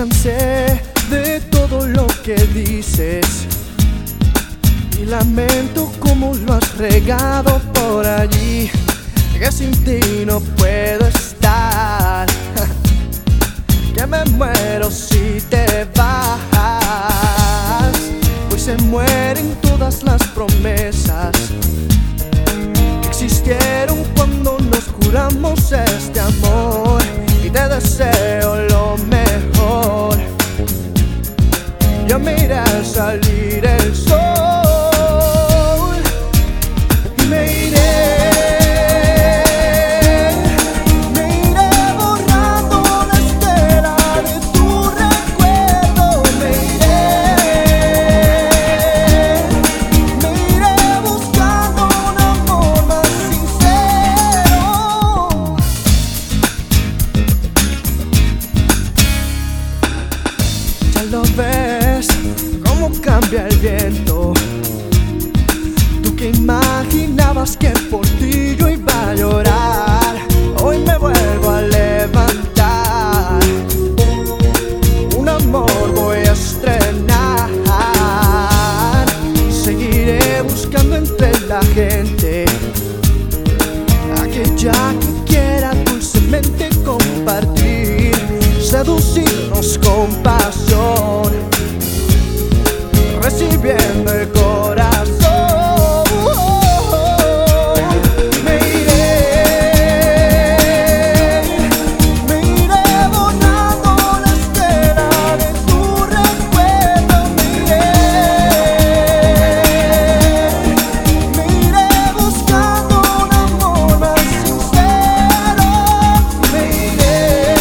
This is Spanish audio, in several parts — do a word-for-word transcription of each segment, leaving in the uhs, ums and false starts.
cansé de todo lo que dices y lamento cómo lo has regado por allí, que sin ti no puedo estar, que me muero si te vas. Pues se mueren todas las promesas que existieron cuando nos juramos este amor, y te deseo lo mejor. Yo miré al salir el sol y me iré. Lo ves, cómo cambia el viento. Tú que imaginabas que por ti yo iba a llorar, hoy me vuelvo a levantar. Un amor voy a estrenar. Seguiré buscando entre la gente aquella que quiera dulcemente compartir, seducirnos con pasión, recibiendo el corazón. Me iré, me iré borrando la estela de tu recuerdo. Me iré, me iré buscando un amor más sincero. Me iré,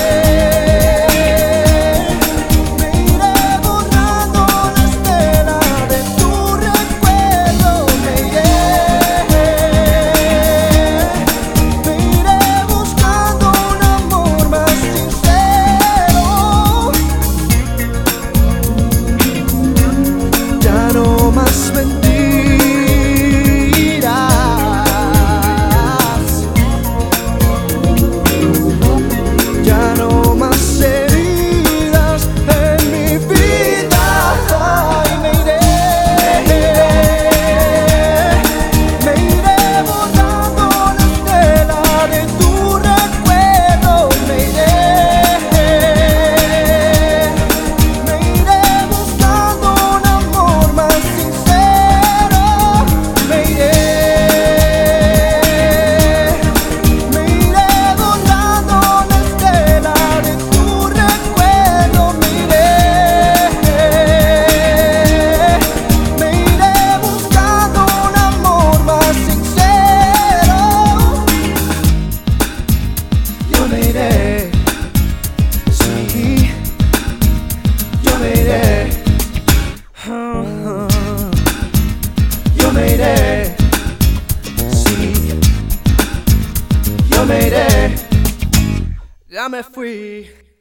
sí, yo me iré, yo me iré, sí, yo me iré, ya me fui.